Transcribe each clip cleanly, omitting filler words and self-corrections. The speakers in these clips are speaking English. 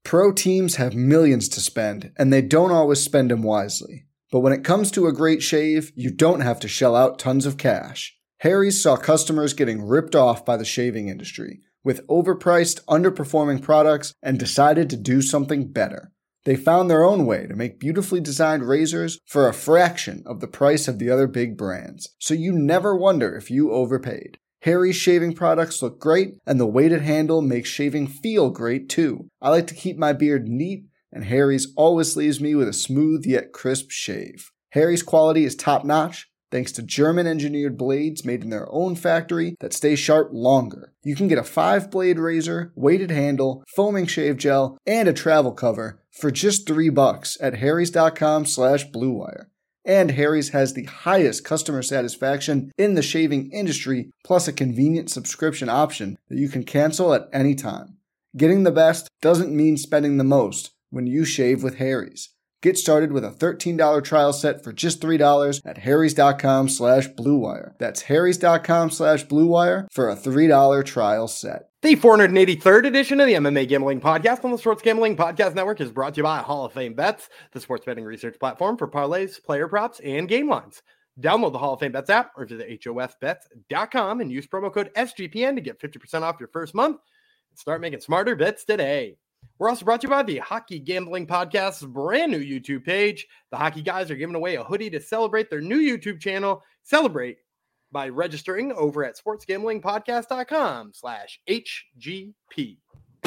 Pro teams have millions to spend, and they don't always spend them wisely. But when it comes to a great shave, you don't have to shell out tons of cash. Harry's saw customers getting ripped off by the shaving industry with overpriced, underperforming products and decided to do something better. They found their own way to make beautifully designed razors for a fraction of the price of the other big brands, so you never wonder if you overpaid. Harry's shaving products look great, and the weighted handle makes shaving feel great too. I like to keep my beard neat, and Harry's always leaves me with a smooth yet crisp shave. Harry's quality is top-notch, thanks to German-engineered blades made in their own factory that stay sharp longer. You can get a 5-blade razor, weighted handle, foaming shave gel, and a travel cover for just $3 at harrys.com/bluewire. And Harry's has the highest customer satisfaction in the shaving industry, plus a convenient subscription option that you can cancel at any time. Getting the best doesn't mean spending the most when you shave with Harry's. Get started with a $13 trial set for just $3 at harrys.com/bluewire. That's harrys.com/bluewire for a $3 trial set. The 483rd edition of the MMA Gambling Podcast on the Sports Gambling Podcast Network is brought to you by Hall of Fame Bets, the sports betting research platform for parlays, player props, and game lines. Download the Hall of Fame Bets app or visit hofbets.com and use promo code SGPN to get 50% off your first month and start making smarter bets today. We're also brought to you by the Hockey Gambling Podcast's brand new YouTube page. The Hockey Guys are giving away a hoodie to celebrate their new YouTube channel. Celebrate by registering over at sportsgamblingpodcast.com/HGP.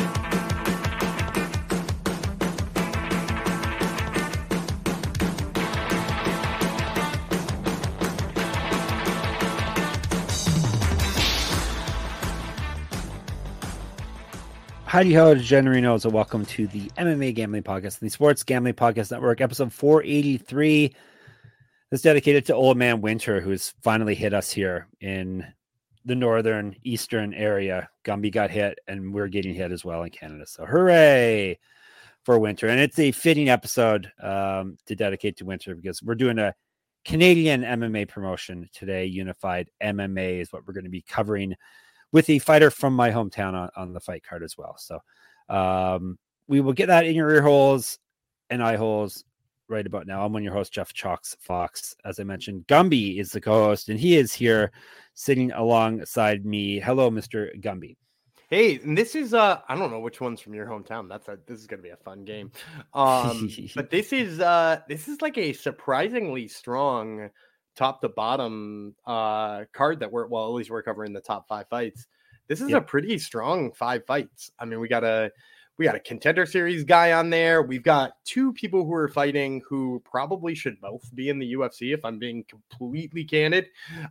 Howdy ho, Generinos, and welcome to the MMA Gambling Podcast, the Sports Gambling Podcast Network, episode 483. It's dedicated to Old Man Winter, who's finally hit us here in the northern eastern area. Gumby got hit, and we're getting hit as well in Canada. So hooray for Winter. And it's a fitting episode to dedicate to Winter because we're doing a Canadian MMA promotion today. Unified MMA is what we're going to be covering with a fighter from my hometown on the fight card as well. So we will get that in your ear holes and eye holes right about now. I'm one of your hosts, Jeff Chalks Fox. As I mentioned, Gumby is the co-host, and he is here sitting alongside me. Hello, Mr. Gumby. Hey, and this is I don't know which one's from your hometown. This is gonna be a fun game. But this is like a surprisingly strong top to bottom card that at least we're covering the top 5 fights. This is a pretty strong 5 fights. I mean, we got a contender series guy on there. We've got 2 people who are fighting who probably should both be in the UFC, if I'm being completely candid.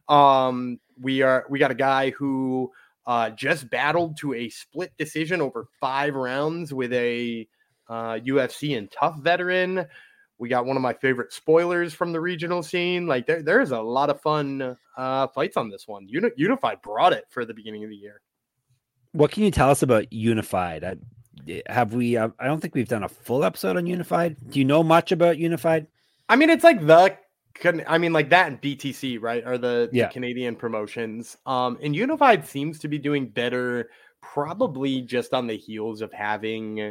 We got a guy who just battled to a split decision over 5 rounds with a UFC and tough veteran. We got one of my favorite spoilers from the regional scene. Like there's a lot of fun fights on this one. Unified brought it for the beginning of the year. What can you tell us about Unified? I don't think we've done a full episode on Unified. Do you know much about Unified? I mean, it's like like that and BTC, right? Are the Canadian promotions. And Unified seems to be doing better, probably just on the heels of having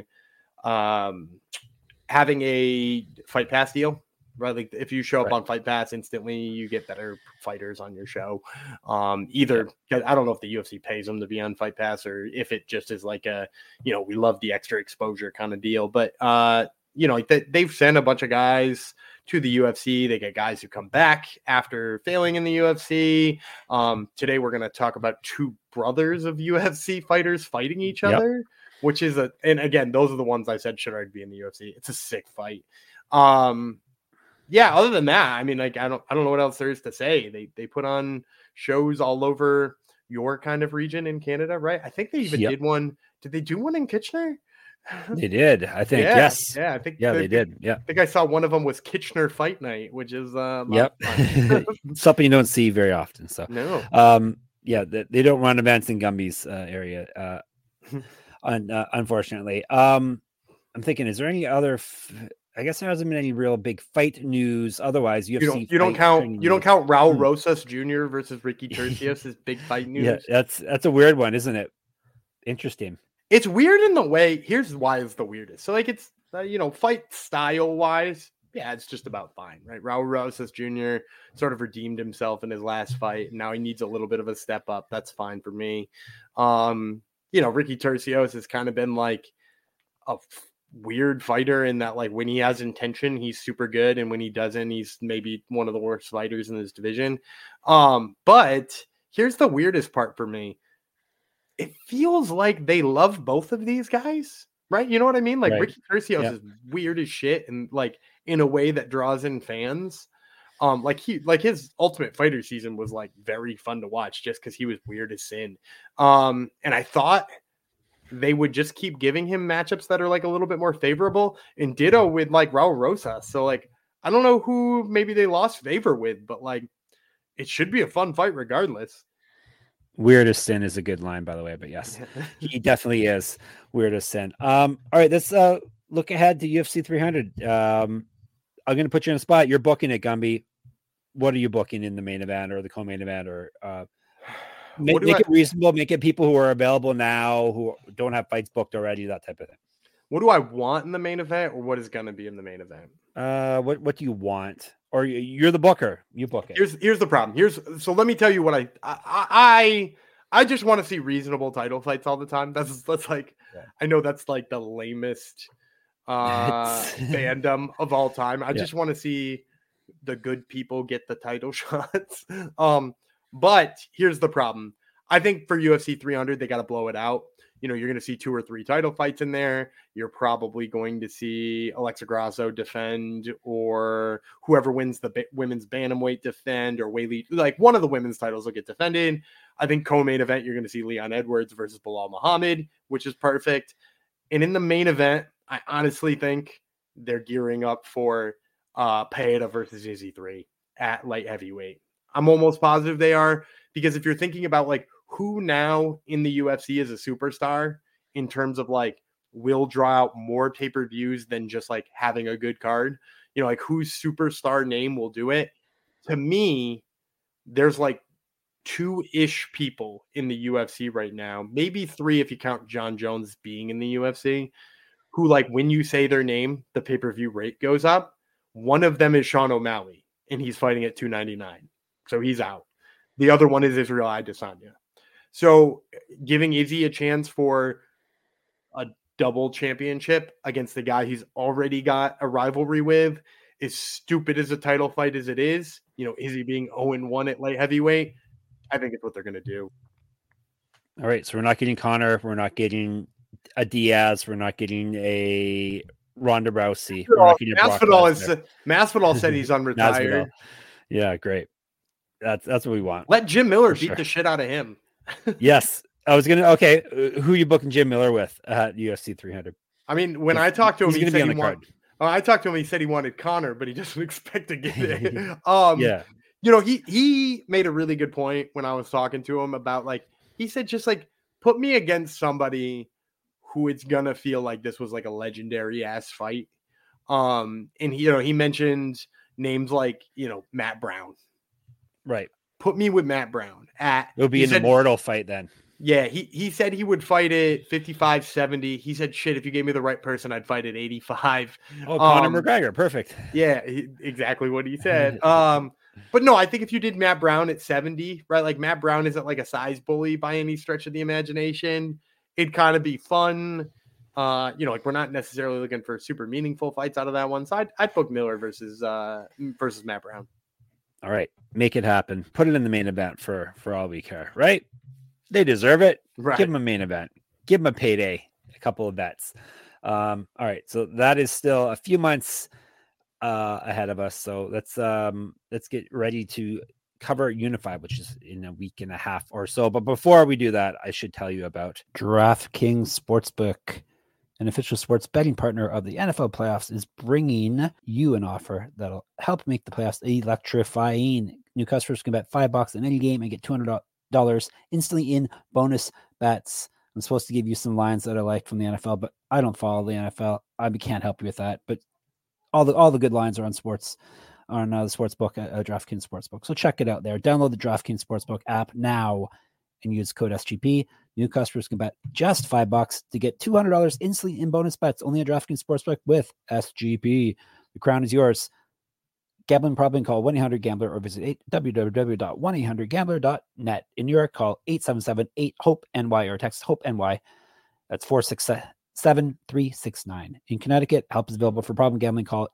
a Fight Pass deal, right? Like if you show up on Fight Pass instantly, you get better fighters on your show. I don't know if the UFC pays them to be on Fight Pass or if it just is like we love the extra exposure kind of deal. But they've sent a bunch of guys to the UFC. They get guys who come back after failing in the UFC. Today we're going to talk about 2 brothers of UFC fighters fighting each other. Which is and again, those are the ones I said should already be in the UFC. It's a sick fight. Other than that, I mean, like, I don't know what else there is to say. They put on shows all over your kind of region in Canada, right? I think they even did one. Did they do one in Kitchener? They did, I think. Yes. Yeah, I think. Yeah, they did. Yeah. I think I saw one of them was Kitchener Fight Night, which is something you don't see very often. So no. They don't run events in Gumby's area. Unfortunately, I'm thinking, is there any other? I guess there hasn't been any real big fight news. Otherwise, you don't count Raul Rosas Jr. versus Ricky Tercios as big fight news. Yeah, that's a weird one, isn't it? Interesting. It's weird in the way. Here's why it's the weirdest. So like it's fight style wise, yeah, it's just about fine, right? Raul Rosas Jr. sort of redeemed himself in his last fight, and now he needs a little bit of a step up. That's fine for me. Ricky Turcios has kind of been like a weird fighter in that, like, when he has intention, he's super good, and when he doesn't, he's maybe one of the worst fighters in his division. But here's the weirdest part for me. It feels like they love both of these guys, right? You know what I mean? Like, right. Ricky Turcios is weird as shit, and like in a way that draws in fans. His Ultimate Fighter season was like very fun to watch just because he was weird as sin. And I thought they would just keep giving him matchups that are like a little bit more favorable, and ditto with like Raul Rosas. So like, I don't know who maybe they lost favor with, but like, it should be a fun fight regardless. Weird as sin is a good line, by the way, but yes, he definitely is weird as sin. All right, let's look ahead to UFC 300. I'm going to put you in a spot. You're booking it, Gumby. What are you booking in the main event or the co-main event, or make it reasonable? Make it people who are available now, who don't have fights booked already, that type of thing. What do I want in the main event, or what is going to be in the main event? What do you want? Or you're the booker. You book it. Here's the problem. So let me tell you what I just want to see reasonable title fights all the time. That's like, I know that's like the lamest fandom of all time. I just want to see the good people get the title shots. But here's the problem. I think for UFC 300, they got to blow it out. You're going to see 2 or 3 title fights in there. You're probably going to see Alexa Grasso defend, or whoever wins the women's bantamweight defend, or Weili, like one of the women's titles will get defended. I think co-main event, you're going to see Leon Edwards versus Bilal Muhammad, which is perfect. And in the main event, I honestly think they're gearing up for Pereira versus Izzy 3 at light heavyweight. I'm almost positive they are, because if you're thinking about like who now in the UFC is a superstar in terms of like will draw out more pay-per-views than just like having a good card, like whose superstar name will do it. To me, there's like 2-ish people in the UFC right now, maybe 3 if you count John Jones being in the UFC, who like when you say their name, the pay-per-view rate goes up. One of them is Sean O'Malley, and he's fighting at 299. So he's out. The other one is Israel Adesanya. So giving Izzy a chance for a double championship against the guy he's already got a rivalry with, as stupid as a title fight as it is, Izzy being 0-1 at light heavyweight, I think it's what they're going to do. All right. So we're not getting Conor. We're not getting a Diaz. We're not getting a Ronda Rousey. Masvidal said he's unretired. Yeah, great. That's what we want. Let Jim Miller beat the shit out of him. Yes. I was going to, okay. Who are you booking Jim Miller with at UFC 300? I mean, when I talked to him, he said I talked to him, he said he wanted Conor, but he doesn't expect to get it. He made a really good point when I was talking to him about, like, he said, just like, put me against somebody who it's gonna feel like this was like a legendary ass fight. And he mentioned names like, Matt Brown. Right. Put me with Matt Brown it'll be an immortal fight then. Yeah, he said he would fight at 55, 70. He said, shit, if you gave me the right person, I'd fight at 85. Oh, Conor McGregor. Perfect. Yeah, exactly what he said. But no, I think if you did Matt Brown at 70, right? Like Matt Brown isn't like a size bully by any stretch of the imagination. It'd kind of be fun. Like we're not necessarily looking for super meaningful fights out of that one. So I'd book Miller versus Matt Brown. All right. Make it happen. Put it in the main event for all we care, right? They deserve it. Right. Give them a main event. Give them a payday. A couple of bets. All right. So that is still a few months ahead of us. So let's get ready to cover Unified, which is in a week and a half or so. But before we do that, I should tell you about DraftKings Sportsbook. An official sports betting partner of the NFL playoffs is bringing you an offer that'll help make the playoffs electrifying. New customers can bet $5 in any game and get $200 instantly in bonus bets. I'm supposed to give you some lines that I like from the NFL, but I don't follow the NFL. I can't help you with that. But all the good lines are on sports on the sportsbook at DraftKings Sportsbook. So check it out there. Download the DraftKings Sportsbook app now and use code SGP New customers can bet just $5 to get $200 instantly in bonus bets only at DraftKings Sportsbook with SGP. The crown is yours. Gambling problem, call 1-800-GAMBLER or visit www.1800gambler.net. In New York, call 877-8-HOPE-NY or text HOPE-NY. That's 467-369. In Connecticut, help is available for problem gambling. Call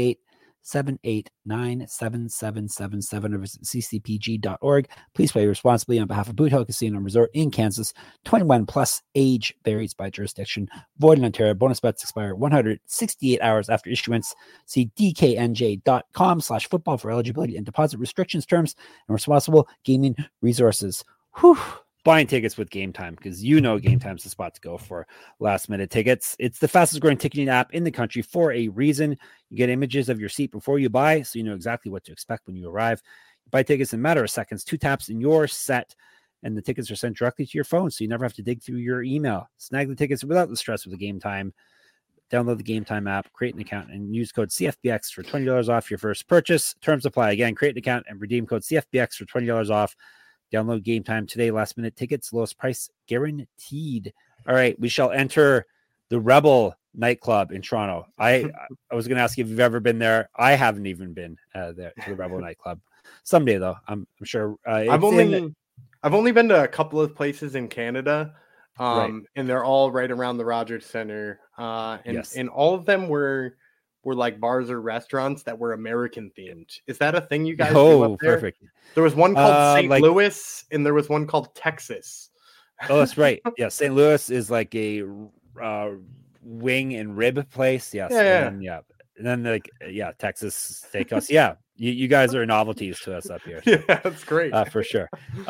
888-789-7777 or visit ccpg.org. Please play responsibly on behalf of Boot Hill Casino and Resort in Kansas. 21 plus, age varies by jurisdiction. Void in Ontario. Bonus bets expire 168 hours after issuance. See dknj.com/football for eligibility and deposit restrictions, terms, and responsible gaming resources. Whew. Buying tickets with Game Time, because Game Time's the spot to go for last minute tickets. It's the fastest growing ticketing app in the country for a reason. You get images of your seat before you buy, so you know exactly what to expect when you arrive. You buy tickets in a matter of seconds, 2 taps and you're set, and the tickets are sent directly to your phone, so you never have to dig through your email. Snag the tickets without the stress with the Game Time. Download the Game Time app, create an account, and use code CFBX for $20 off your first purchase. Terms apply. Again, create an account and redeem code CFBX for $20 off. Download Game Time today. Last minute tickets, lowest price guaranteed. All right, we shall enter the Rebel nightclub in Toronto. I was going to ask you if you've ever been there. I haven't even been there to the Rebel nightclub. Someday though, I'm sure. I've only been to a couple of places in Canada, and they're all right around the Rogers Center. And all of them were like bars or restaurants that were American themed. Is that a thing you guys do up there? Perfect. There was one called St. Louis, and there was one called Texas. Oh, that's right. Yeah, St. Louis is like a wing and rib place. Yes. Yeah. And then Texas Steakhouse. Yeah, you guys are novelties to us up here. Yeah, that's great. For sure.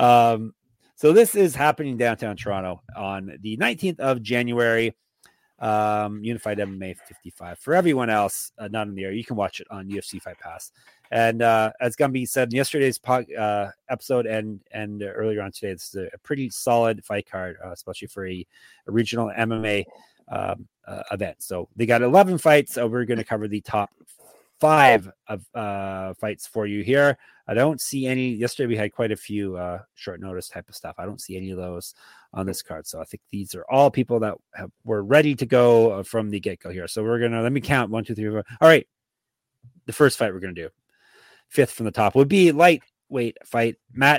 So this is happening downtown Toronto on the 19th of January. Unified MMA 55. For everyone else not in the air, you can watch it on UFC Fight Pass. And as Gumby said in yesterday's episode and earlier on today, this is a pretty solid fight card, especially for a regional MMA event. So they got 11 fights. So we're going to cover the top 5 of fights for you here. I don't see any. Yesterday we had quite a few short notice type of stuff. I don't see any of those on this card. So I think these are all people that were ready to go from the get-go here. So let me count 1, 2, 3, 4. All right. The first fight we're going to do, 5th from the top, would be lightweight fight, Matt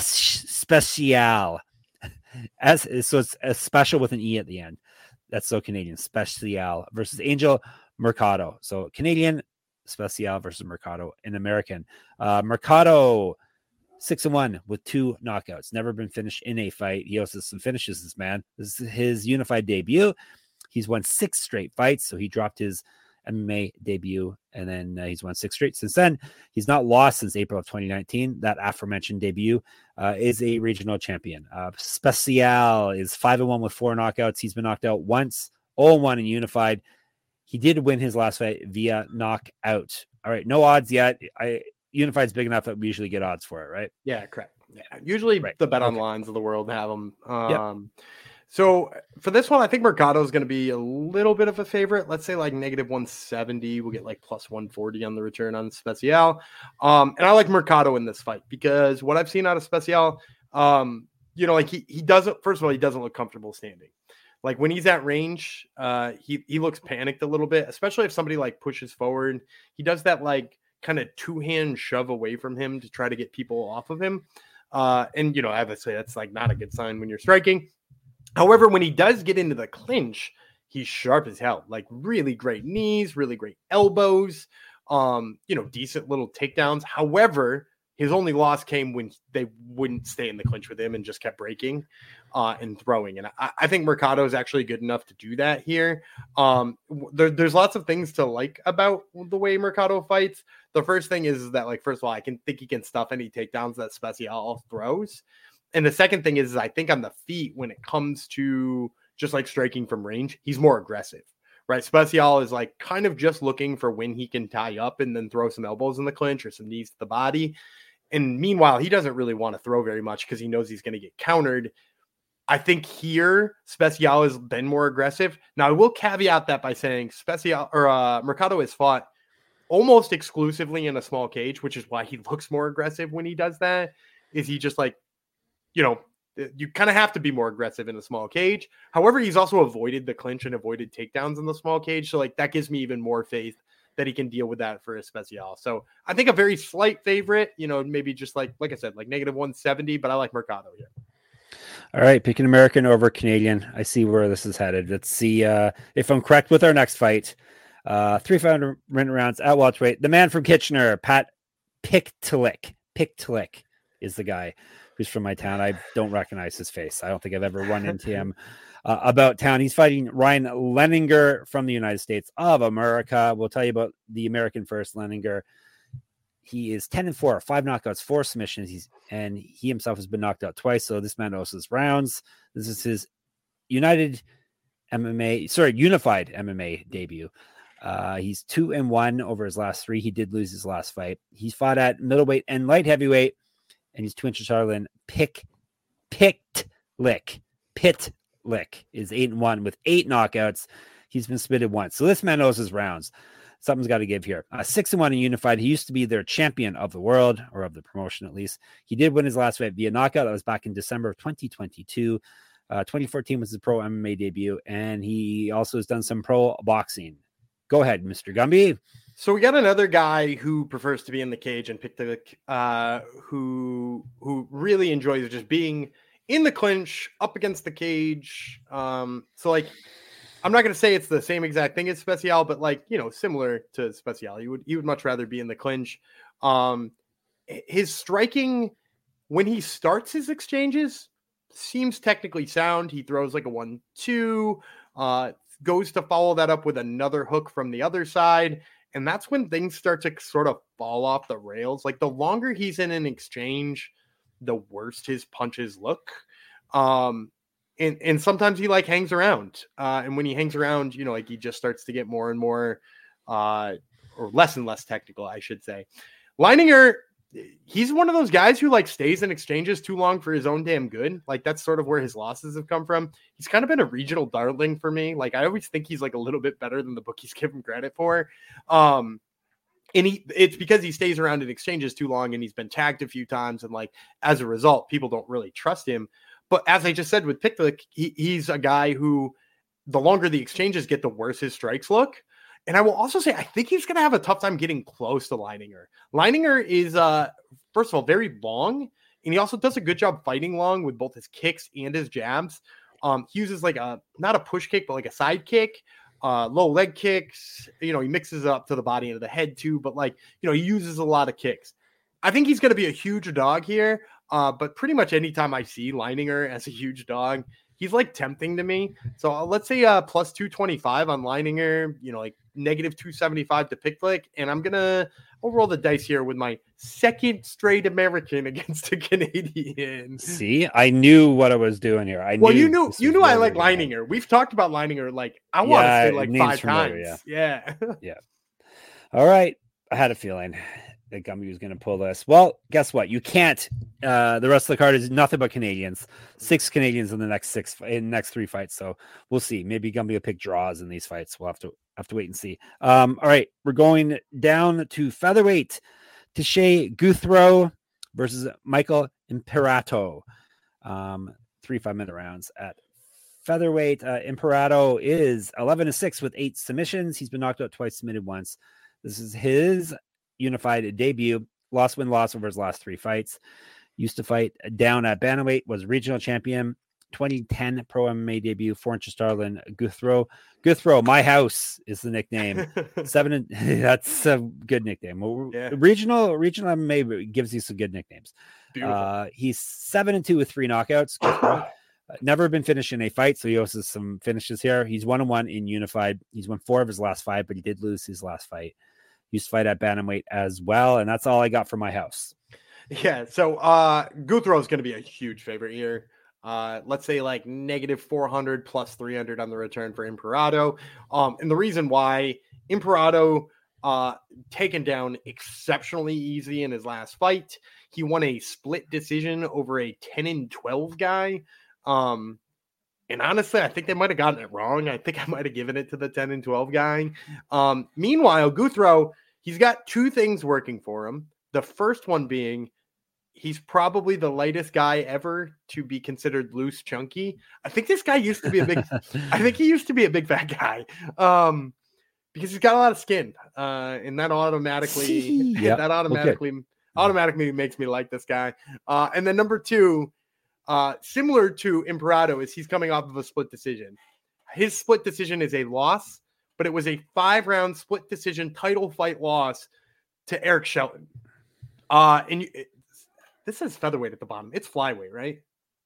Special. So it's a special with an E at the end. That's so Canadian. Special versus Angel Mercado. So Canadian, Special versus Mercado, in American. Mercado 6-1 with 2 knockouts. Never been finished in a fight. He also has some finishes, this man. This is his unified debut. He's won 6 straight fights, so he dropped his MMA debut, and then he's won 6 straight since then. He's not lost since April of 2019. That aforementioned debut is a regional champion. Special is 5-1 with 4 knockouts. He's been knocked out once, 0-1 in unified. He did win his last fight via knockout. All right, no odds yet. Unified's big enough that we usually get odds for it, right? Yeah, correct. Yeah, usually the bet onlines of the world have them. So for this one, I think Mercado is going to be a little bit of a favorite. Let's say like -170. We'll get like +140 on the return on Special. And I like Mercado in this fight because what I've seen out of Special, he doesn't. First of all, he doesn't look comfortable standing. Like when he's at range, he looks panicked a little bit, especially if somebody like pushes forward. He does that like kind of 2-hand shove away from him to try to get people off of him. And obviously that's like not a good sign when you're striking. However, when he does get into the clinch, he's sharp as hell. Like really great knees, really great elbows, decent little takedowns. However, his only loss came when they wouldn't stay in the clinch with him and just kept breaking and throwing. And I think Mercado is actually good enough to do that here. There's lots of things to like about the way Mercado fights. The first thing is that, like, first of all, I think he can stuff any takedowns that Special throws. And the second thing is I think on the feet, when it comes to just like striking from range, he's more aggressive. Right, Special is like kind of just looking for when he can tie up and then throw some elbows in the clinch or some knees to the body. And meanwhile, he doesn't really want to throw very much because he knows he's going to get countered. I think here, Special has been more aggressive. Now, I will caveat that by saying Mercado has fought almost exclusively in a small cage, which is why he looks more aggressive when he does that. Is he just like, you kind of have to be more aggressive in the small cage. However, he's also avoided the clinch and avoided takedowns in the small cage. So like that gives me even more faith that he can deal with that for Especial. So I think a very slight favorite, maybe just like I said, like -170, but I like Mercado here. All right, picking American over Canadian. I see where this is headed. Let's see if I'm correct with our next fight. 300 rounds at welterweight. The man from Kitchener, Pat Piktelik. Piktelik is the guy who's from my town. I don't recognize his face. I don't think I've ever run into him about town. He's fighting Ryan Leninger from the United States of America. We'll tell you about the American first, Leninger. He is 10-4, 5 knockouts, 4 submissions. He himself has been knocked out twice. So this man knows his rounds. This is his unified MMA debut. He's 2-1 over his last 3. He did lose his last fight. He's fought at middleweight and light heavyweight, and he's 2 inches taller than Piktelik. Piktelik is 8-1 with 8 knockouts. He's been submitted once. So this man knows his rounds. Something's got to give here. 6-1 in unified. He used to be their champion of the world, or of the promotion at least. He did win his last fight via knockout. That was back in December of 2022. 2014 was his pro MMA debut, and he also has done some pro boxing. Go ahead, Mr. Gumby. So we got another guy who prefers to be in the cage, and Piktelik, who really enjoys just being in the clinch, up against the cage. So like, I'm not going to say it's the same exact thing as Especial, but like, similar to Especial, he would much rather be in the clinch. His striking when he starts his exchanges seems technically sound. He throws like a 1-2, goes to follow that up with another hook from the other side. And that's when things start to sort of fall off the rails. Like the longer he's in an exchange, the worse his punches look. And sometimes he like hangs around. And when he hangs around, like he just starts to get more and more, or less and less technical, I should say. Leininger, he's one of those guys who like stays in exchanges too long for his own damn good. Like that's sort of where his losses have come from. He's kind of been a regional darling for me. Like I always think he's like a little bit better than the bookies give him credit for. And it's because he stays around in exchanges too long, and he's been tagged a few times. And like, as a result, people don't really trust him. But as I just said with Piktelik, he's a guy who the longer the exchanges get, the worse his strikes look. And I will also say, I think he's going to have a tough time getting close to Leininger. Leininger is, first of all, very long, and he also does a good job fighting long with both his kicks and his jabs. He uses like not a push kick, but like a side kick, low leg kicks. He mixes it up to the body and to the head too, but like, he uses a lot of kicks. I think he's going to be a huge dog here. But pretty much anytime I see Leininger as a huge dog, he's like tempting to me. So let's say plus 225 on Leininger, like -275 to Piktelik. And I'll roll the dice here with my second straight American against a Canadian. See, I knew what I was doing here. You knew I like Leininger. We've talked about Leininger. Like I want to say like 5 times. Yeah. All right. I had a feeling that Gumby was going to pull this. Well, guess what? You can't. The rest of the card is nothing but Canadians. 6 Canadians in the next 3 fights. So we'll see. Maybe Gumby will pick draws in these fights. We'll have to wait and see. All right, we're going down to featherweight. Tishay Guthro versus Michael Imperato. 3 5-minute rounds at featherweight. Imperato is 11-6 with 8 submissions. He's been knocked out twice, submitted once. This is his unified debut. Loss over his last 3 fights. Used to fight down at bantamweight, was regional champion. 2010 pro MMA debut. 4 inches taller than Guthro. My house is the nickname. 7. That's a good nickname. Yeah. Regional MMA gives you some good nicknames. He's 7-2 with 3 knockouts. Never been finished in a fight, so he also has some finishes here. He's 1-1 in unified. He's won 4 of his last 5, but he did lose his last fight. Used to fight at bantamweight as well, and that's all I got for my house. Yeah, so Guthro is going to be a huge favorite here. Let's say like -400 plus 300 on the return for Imperato. And the reason why Imperato taken down exceptionally easy in his last fight. He won a split decision over a 10-12 guy. And honestly, I think they might have gotten it wrong. I think I might have given it to the 10-12 guy. Meanwhile, Guthro, he's got 2 things working for him. The first one being he's probably the lightest guy ever to be considered loose chunky. I think this guy used to be a big fat guy. Because he's got a lot of skin. And that automatically automatically makes me like this guy. And then number 2, similar to Imperato, is he's coming off of a split decision. His split decision is a loss, but it was a 5-round split decision title fight loss to Eric Shelton. This says featherweight at the bottom. It's flyweight, right?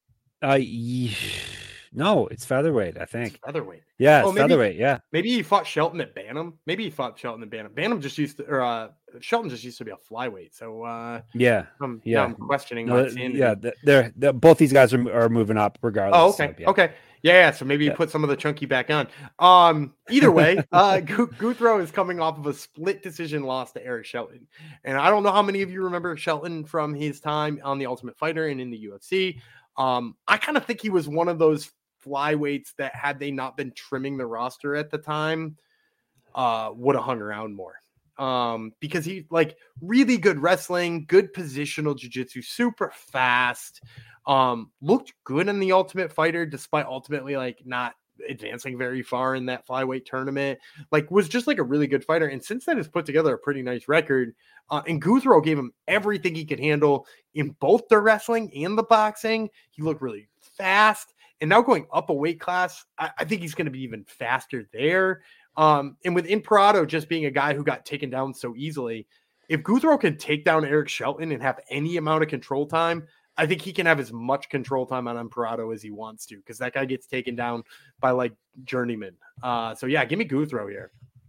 No, it's featherweight, I think. It's featherweight. Yeah, it's featherweight, yeah. Maybe he fought Shelton at Bantam. Bantam just used to, or Shelton just used to be a flyweight. So yeah. Now I'm questioning my sanity. Yeah, they're both these guys are moving up regardless. Oh, okay. So, Okay. Yeah, so maybe you put some of the chunky back on. Either way, Guthro is coming off of a split decision loss to Eric Shelton. And I don't know how many of you remember Shelton from his time on The Ultimate Fighter and in the UFC. I kind of think he was one of those flyweights that, had they not been trimming the roster at the time, would have hung around more. Because he really good wrestling, good positional jiu-jitsu, super fast, looked good in the Ultimate Fighter, despite ultimately not advancing very far in that flyweight tournament, was just a really good fighter. And since then has put together a pretty nice record. And Guthro gave him everything he could handle in both the wrestling and the boxing. He looked really fast, and now going up a weight class, I think he's going to be even faster there. And with Imperato just being a guy who got taken down so easily, if Guthro can take down Eric Shelton and have any amount of control time, I think he can have as much control time on Imperato as he wants to, because that guy gets taken down by journeymen. So yeah, give me Guthro here.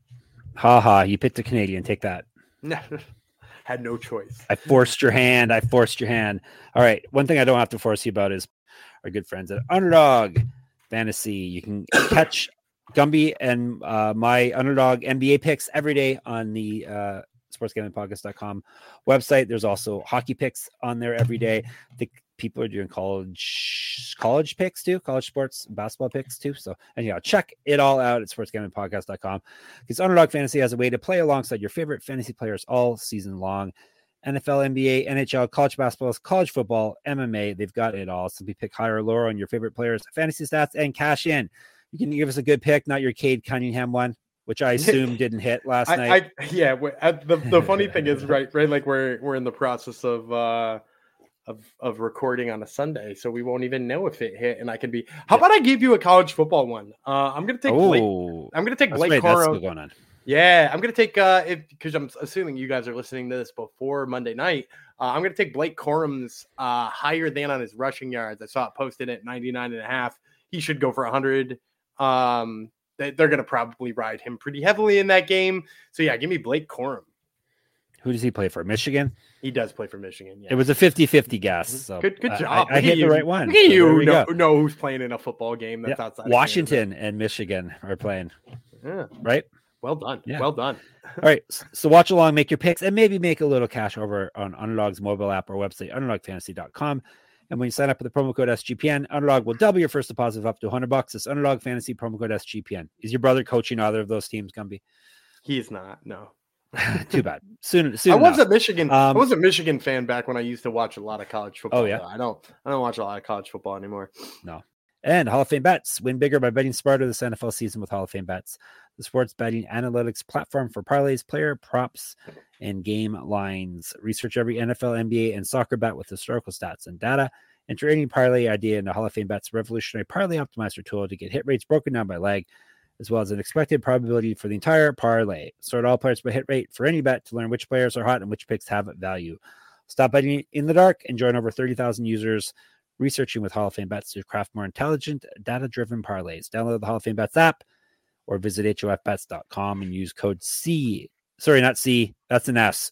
You picked a Canadian. Take that. Had no choice. I forced your hand. All right. One thing I don't have to force you about is our good friends at Underdog Fantasy. You can catch Gumby and my Underdog NBA picks every day on the sportsgamblingpodcast.com website. There's also hockey picks on there every day. I think people are doing college picks too, college sports, basketball picks too. So anyhow, check it all out at sportsgamblingpodcast.com, because Underdog Fantasy has a way to play alongside your favorite fantasy players all season long. NFL, NBA, NHL, college basketball, college football, MMA, they've got it all. Simply pick higher or lower on your favorite players' fantasy stats and cash in. You can give us a good pick, not your Cade Cunningham one, which I assume didn't hit last night. The funny thing is, right, we're in the process of recording on a Sunday, so we won't even know if it hit. And I can be. How about I give you a college football one? I'm gonna take. I'm gonna take Blake Corum. Going on. Yeah, I'm gonna take because I'm assuming you guys are listening to this before Monday night. I'm gonna take Blake Corum's higher than on his rushing yards. I saw it posted at 99.5. He should go for 100. They're gonna probably ride him pretty heavily in that game. So yeah, give me Blake Corum. Who does he play for? Michigan? He does play for Michigan. Yeah. It was a 50-50 guess. So good job. I hit the right one. Look at you know who's playing in a football game that's outside. Washington and Michigan are playing. Yeah. Right? Well done. Yeah. Well done. All right. So watch along, make your picks, and maybe make a little cash over on Underdog's mobile app or website, underdogfantasy.com. And when you sign up with the promo code SGPN, Underdog will double your first deposit of up to $100. It's Underdog Fantasy promo code SGPN. Is your brother coaching either of those teams, Gumby? He's not. No. Too bad. Soon. I was a Michigan. I was a Michigan fan back when I used to watch a lot of college football. Oh yeah. I don't watch a lot of college football anymore. No. And Hall of Fame Bets. Win bigger by betting smarter this NFL season with Hall of Fame Bets, the sports betting analytics platform for parlays, player props, and game lines. Research every NFL, NBA, and soccer bet with historical stats and data. Enter any parlay idea into Hall of Fame Bets revolutionary parlay optimizer tool to get hit rates broken down by leg, as well as an expected probability for the entire parlay. Sort all players by hit rate for any bet to learn which players are hot and which picks have value. Stop betting in the dark and join over 30,000 users researching with Hall of Fame Bets to craft more intelligent, data-driven parlays. Download the Hall of Fame Bets app or visit hofbets.com and use code C. Sorry, not C. That's an S.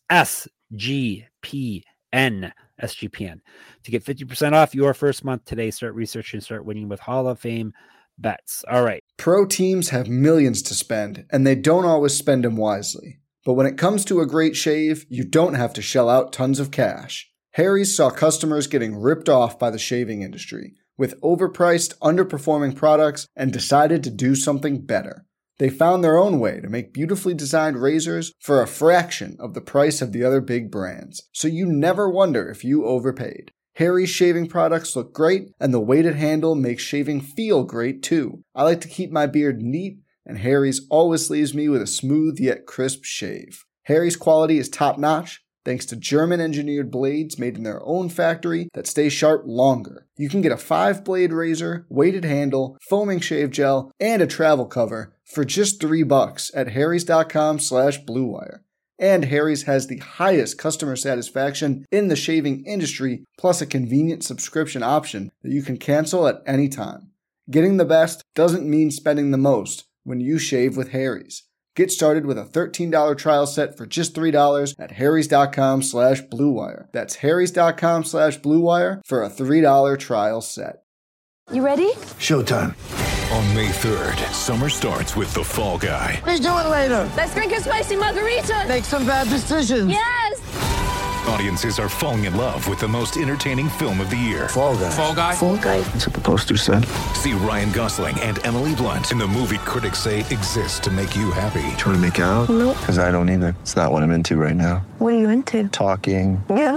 SGPN. SGPN to get 50% off your first month today. Start researching, start winning with Hall of Fame Bets. All right. Pro teams have millions to spend, and they don't always spend them wisely. But when it comes to a great shave, you don't have to shell out tons of cash. Harry's saw customers getting ripped off by the shaving industry with overpriced, underperforming products and decided to do something better. They found their own way to make beautifully designed razors for a fraction of the price of the other big brands, so you never wonder if you overpaid. Harry's shaving products look great, and the weighted handle makes shaving feel great too. I like to keep my beard neat, and Harry's always leaves me with a smooth yet crisp shave. Harry's quality is top-notch, thanks to German-engineered blades made in their own factory that stay sharp longer. You can get a 5-blade razor, weighted handle, foaming shave gel, and a travel cover for just $3 at harrys.com/bluewire. And Harry's has the highest customer satisfaction in the shaving industry, plus a convenient subscription option that you can cancel at any time. Getting the best doesn't mean spending the most when you shave with Harry's. Get started with a $13 trial set for just $3 at harrys.com/bluewire. That's harrys.com/bluewire for a $3 trial set. You ready? Showtime. On May 3rd, summer starts with The Fall Guy. Let's do it later. Let's drink a spicy margarita. Make some bad decisions. Yes! Audiences are falling in love with the most entertaining film of the year. Fall Guy. Fall Guy? Fall guy. That's what the poster said. See Ryan Gosling and Emily Blunt in the movie critics say exists to make you happy. Trying to make it out? Nope. Because I don't either. It's not what I'm into right now. What are you into? Talking. Yeah.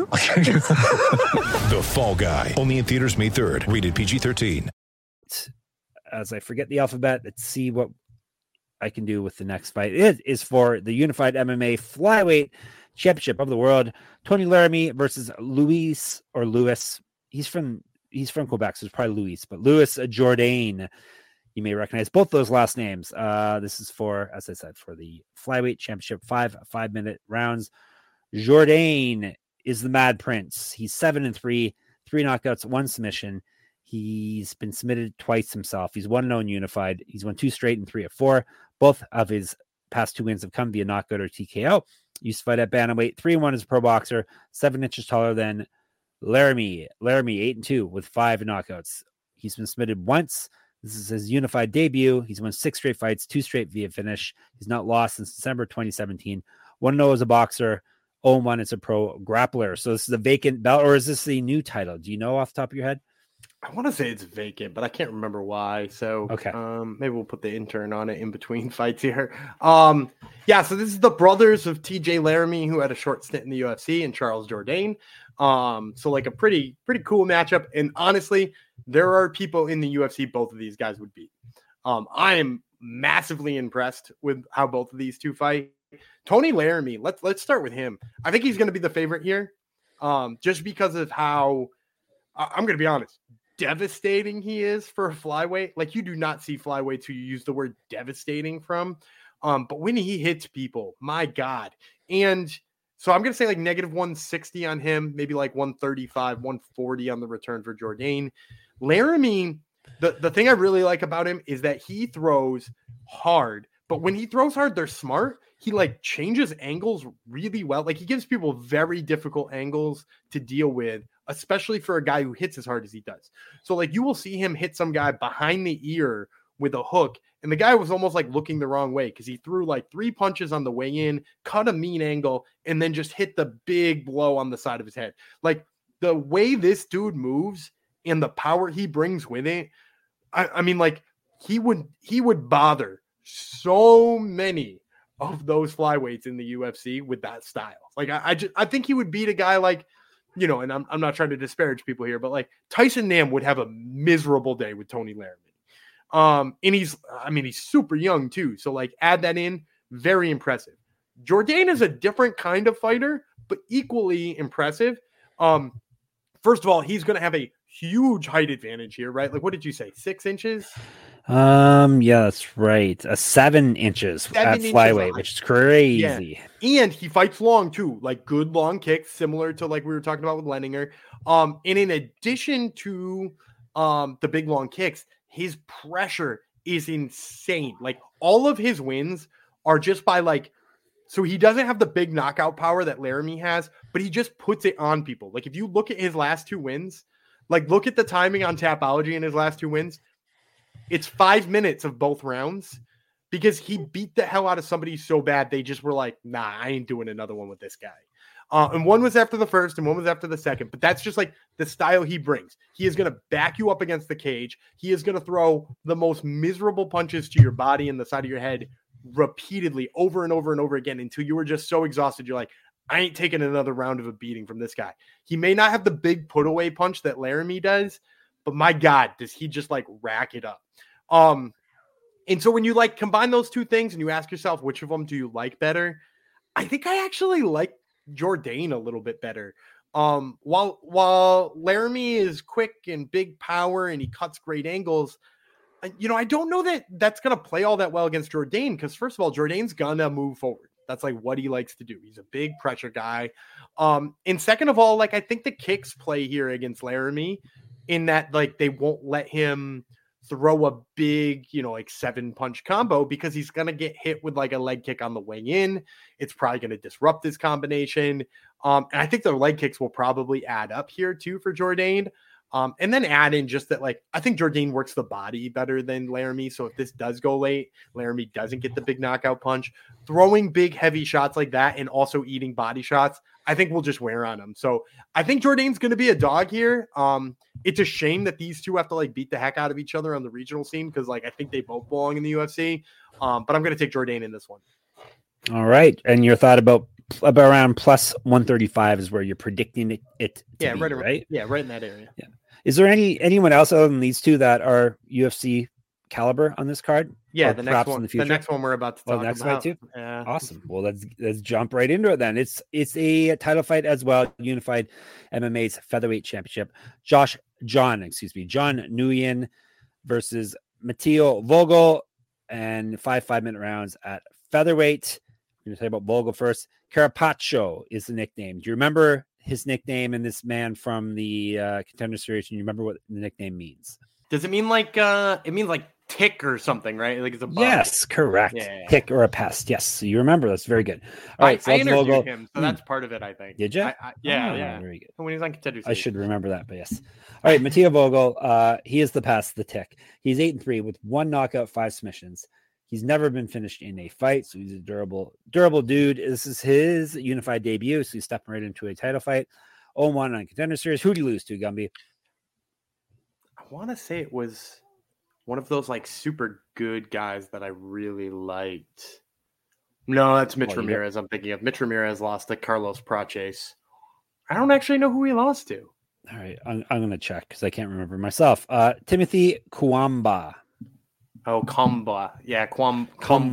The Fall Guy. Only in theaters May 3rd. Rated PG-13. As I forget the alphabet, let's see what I can do with the next fight. It is for the Unified MMA Flyweight Championship of the World. Tony Laramie versus Louis. He's from Quebec, so it's probably Louis, but Louis Jourdain. You may recognize both those last names. This is for, as I said, for the Flyweight Championship, 5-minute rounds. Jourdain is the Mad Prince. He's 7-3, 3 knockouts, 1 submission. He's been submitted twice himself. He's 1-0 unified. He's won 2 straight and 3 of 4. Both of his past 2 wins have come via knockout or TKO. Used to fight at bantamweight. 3-1 as a pro boxer. 7 inches taller than Laramie. Laramie 8-2 with 5 knockouts. He's been submitted once. This is his unified debut. He's won 6 straight fights, 2 straight via finish. He's not lost since December 2017. 1-0 as a boxer. 0-1 as a pro grappler. So this is a vacant belt, or is this the new title? Do you know off the top of your head? I want to say it's vacant, but I can't remember why. So okay, maybe we'll put the intern on it in between fights here. So this is the brothers of TJ Laramie, who had a short stint in the UFC, and Charles Jourdain. So like a pretty cool matchup. And honestly, there are people in the UFC both of these guys would beat. I am massively impressed with how both of these two fight. Tony Laramie, let's start with him. I think he's going to be the favorite here, just because of how I'm going to be honest, devastating he is for a flyweight. Like, you do not see flyweights who you use the word devastating from. But when he hits people, my God. And so I'm going to say like -160 on him, maybe like 135, 140 on the return for Jourdain. Laramie, the thing I really like about him is that he throws hard, but when he throws hard, they're smart. He like changes angles really well. Like, he gives people very difficult angles to deal with, especially for a guy who hits as hard as he does. So like, you will see him hit some guy behind the ear with a hook, and the guy was almost like looking the wrong way because he threw like 3 punches on the way in, cut a mean angle, and then just hit the big blow on the side of his head. Like, the way this dude moves and the power he brings with it, I mean, like, he would bother so many of those flyweights in the UFC with that style. Like, I think he would beat a guy like, you know, and I'm not trying to disparage people here, but like Tyson Nam would have a miserable day with Tony Laramie. And he's super young too. So like, add that in, very impressive. Jourdain is a different kind of fighter, but equally impressive. First of all, he's going to have a huge height advantage here, right? Like, what did you say? 6 inches? Yeah, that's right. 7 inches at flyweight, which is crazy. Yeah. And he fights long too, like good long kicks, similar to like we were talking about with Leininger. And in addition to the big long kicks, his pressure is insane. Like, all of his wins are just by like, so he doesn't have the big knockout power that Laramie has, but he just puts it on people. Like, if you look at his last 2 wins, like look at the timing on Tapology in his last 2 wins. It's 5 minutes of both rounds because he beat the hell out of somebody so bad they just were like, nah, I ain't doing another one with this guy. And one was after the first and one was after the second. But that's just like the style he brings. He is going to back you up against the cage. He is going to throw the most miserable punches to your body and the side of your head repeatedly over and over and over again until you were just so exhausted. You're like, I ain't taking another round of a beating from this guy. He may not have the big put away punch that Laramie does, but my God, does he just like rack it up. And so when you like combine those two things and you ask yourself, which of them do you like better? I think I actually like Jourdain a little bit better. While Laramie is quick and big power and he cuts great angles, I don't know that that's going to play all that well against Jourdain because first of all, Jourdain's going to move forward. That's like what he likes to do. He's a big pressure guy. And second of all, like I think the kicks play here against Laramie in that like they won't let him throw a big, like 7-punch combo because he's going to get hit with like a leg kick on the way in. It's probably going to disrupt this combination. And I think the leg kicks will probably add up here too for Jourdain. And then add in just that, like, I think Jourdain works the body better than Laramie. So if this does go late, Laramie doesn't get the big knockout punch. Throwing big, heavy shots like that and also eating body shots, I think will just wear on him. So I think Jourdain's going to be a dog here. It's a shame that these two have to like beat the heck out of each other on the regional scene because like I think they both belong in the UFC. But I'm going to take Jourdain in this one. All right. And your thought about around plus 135 is where you're predicting it to be, right? Yeah, right in that area. Yeah. Is there anyone else other than these two that are UFC caliber on this card? Yeah, the next one. The next one we're about to talk next about. Fight too? Yeah. Awesome. Well, let's jump right into it then. It's a title fight as well. Unified MMA's featherweight championship. John Nguyen versus Matteo Vogel, and 5-minute rounds at featherweight. I'm going to talk about Vogel first. Carapaccio is the nickname. Do you remember his nickname and this man from the Contender Series? And you remember what the nickname means? Does it mean like it means like tick or something, right? Like it's a bug. Yes, correct. Yeah. Tick or a pest. Yes, so you remember. That's very good. All right, so I interviewed him, so that's part of it, I think. Did you? Yeah. Very good. When he was on Contender Series. I should remember that, but yes. All right, Matteo Vogel. He is the pest, the tick. He's 8-3 with 1 knockout, 5 submissions. He's never been finished in a fight, so he's a durable dude. This is his unified debut, so he's stepping right into a title fight. 0-1 on Contender Series. Who did he lose to, Gumby? I want to say it was one of those like super good guys that I really liked. No, that's Mitch Ramirez. I'm thinking of Mitch Ramirez lost to Carlos Praches. I don't actually know who he lost to. All right, I'm going to check because I can't remember myself. Timothy Kwamba. Oh, Kwamba. Yeah, Kwamba.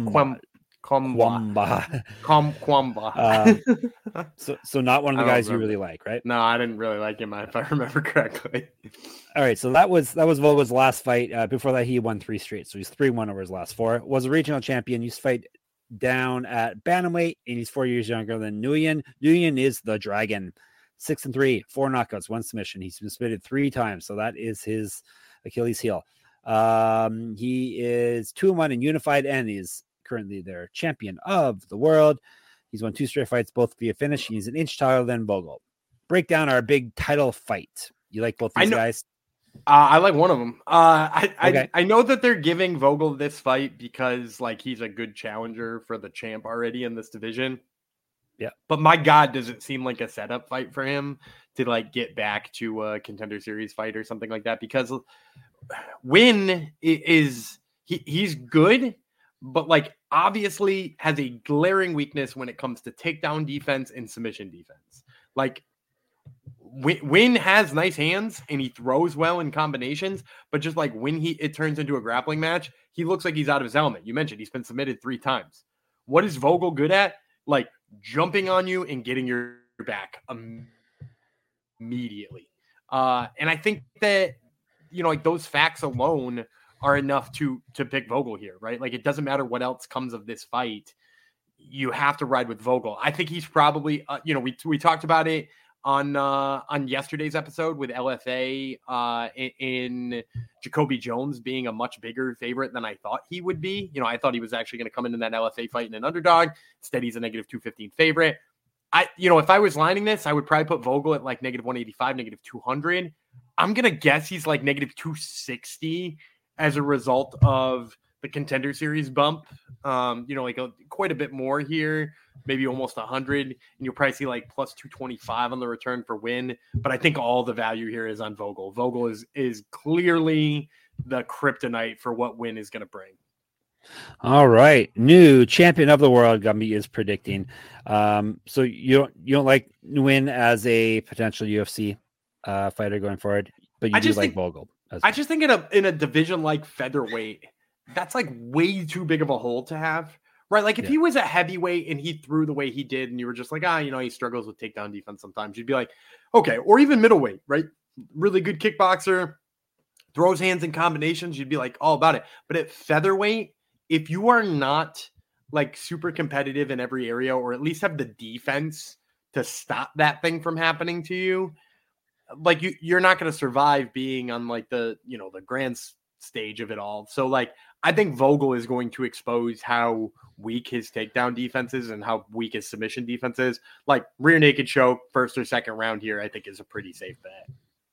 So not one of the guys you really like, right? No, I didn't really like him, if I remember correctly. All right, so that was Vogel's last fight. Before that, he won 3 straight, so he's 3-1 over his last 4. Was a regional champion. Used to fight down at bantamweight, and he's 4 years younger than Nguyen. Nguyen is the dragon. 6-3, 4 knockouts, 1 submission. He's been submitted 3 times, so that is his Achilles heel. He is 2-1 in unified and is currently their champion of the world. He's won 2 straight fights, both via finish. He's an inch taller than Vogel. Break down our big title fight. You like both these guys? I like one of them. Okay. I know that they're giving Vogel this fight because like he's a good challenger for the champ already in this division. Yeah. But my God, does it seem like a setup fight for him to like get back to a Contender Series fight or something like that? Because Nguyen is he's good, but like obviously has a glaring weakness when it comes to takedown defense and submission defense. Like Nguyen has nice hands and he throws well in combinations, but just like when it turns into a grappling match, he looks like he's out of his element. You mentioned he's been submitted 3 times. What is Vogel good at? Like jumping on you and getting your back immediately. And I think that, like those facts alone are enough to pick Vogel here, right? Like it doesn't matter what else comes of this fight. You have to ride with Vogel. I think he's probably, we talked about it on yesterday's episode with LFA in Jacoby Jones being a much bigger favorite than I thought he would be. I thought he was actually going to come into that LFA fight in an underdog. Instead, he's a -215 favorite. If I was lining this, I would probably put Vogel at like -185, -200. I'm going to guess he's like -260 as a result of the Contender Series bump, like quite a bit more here, maybe almost 100, and you'll probably see like plus 225 on the return for Win. But I think all the value here is on Vogel. Vogel is clearly the kryptonite for what Win is going to bring. All right, new champion of the world, Gumby is predicting. So you don't like Nguyen as a potential UFC fighter going forward, but you do like Vogel. I just think in a division like featherweight, that's like way too big of a hole to have, right? Like if he was a heavyweight and he threw the way he did, and you were just like, he struggles with takedown defense sometimes, you'd be like, okay, or even middleweight, right? Really good kickboxer, throws hands in combinations, you'd be like all about it. But at featherweight, if you are not like super competitive in every area, or at least have the defense to stop that thing from happening to you, like you're not going to survive being on like the grand stage of it all. So like, I think Vogel is going to expose how weak his takedown defense is and how weak his submission defense is. Like rear naked choke, first or second round here, I think is a pretty safe bet.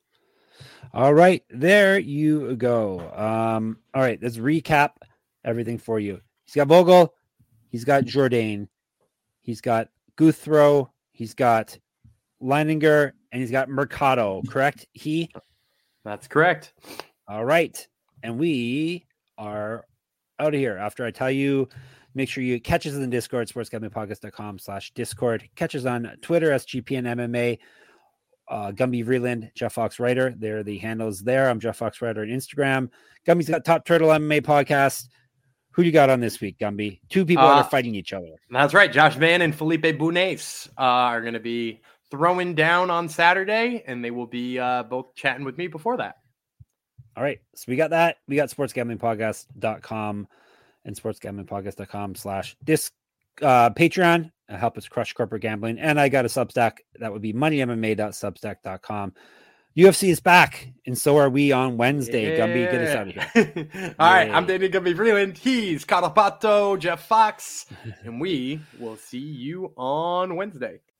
All right, there you go. All right, let's recap everything for you. He's got Vogel, he's got Jourdain, he's got Guthro, he's got Leininger, and he's got Mercado, correct? That's correct. All right. And we are out of here. After I tell you, make sure you catch us in the Discord, sportsgamblingpodcast.com/Discord. Catch us on Twitter, SGPN MMA. Gumby Vreeland, Jeff Fox Writer. They're the handles there. I'm Jeff Fox Writer on Instagram. Gumby's got Top Turtle MMA podcast. Who you got on this week, Gumby? Two people that are fighting each other. That's right. Josh Mann and Felipe Bunes are going to be throwing down on Saturday, and they will be both chatting with me before that. All right. So we got that. We got sportsgamblingpodcast.com and sportsgamblingpodcast.com/disc Patreon. Help us crush corporate gambling. And I got a Substack. That would be moneymma.substack.com. UFC is back, and so are we on Wednesday. Yeah. Gumby, get us out of here. All right. I'm Danny Gumby Vreeland. He's Carapato, Jeff Fox, and we will see you on Wednesday.